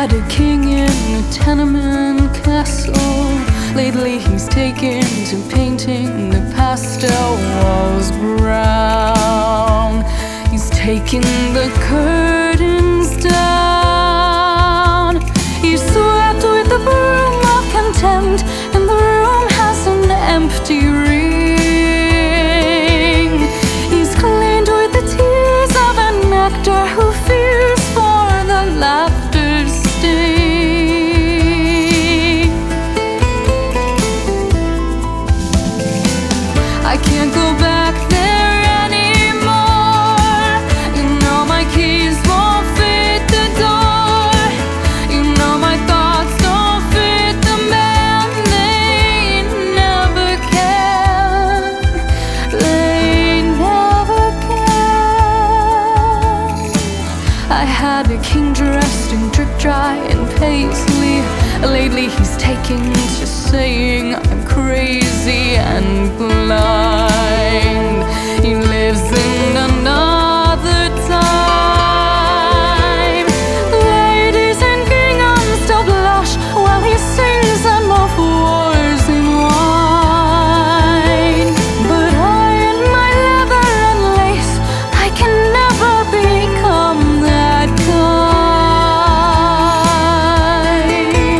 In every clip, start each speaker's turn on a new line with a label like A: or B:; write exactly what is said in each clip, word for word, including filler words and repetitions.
A: had a king in a tenement castle. Lately he's taken to painting the pastel walls brown. He's taking the curtains down. He's swept with the broom of contempt, and the room has an empty ring. He's cleaned with the tears of an actor who fears for the laughter's sting. I can't go back there anymore. You know my keys won't fit the door. You know my thoughts don't fit the man. They never can. They never can. I had a king dressed in drip dry and paisley. Lately he's taken to saying I'm crazy and blind. He lives in another time. Ladies in gingham still blush while he sings them of wars and wine. But I in my leather and lace, I can never become that kind.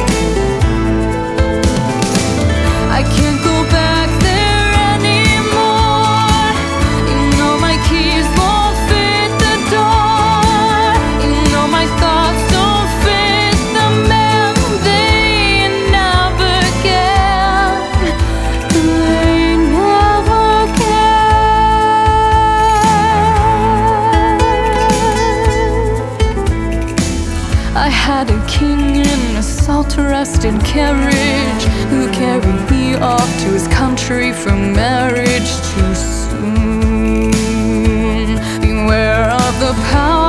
A: I can't go back there anymore. You know my keys won't fit the door. You know my thoughts don't fit the man. They never can. They never can. I had a king in a salt-rusted carriage who carried me off to his country for marriage too soon. Beware of the power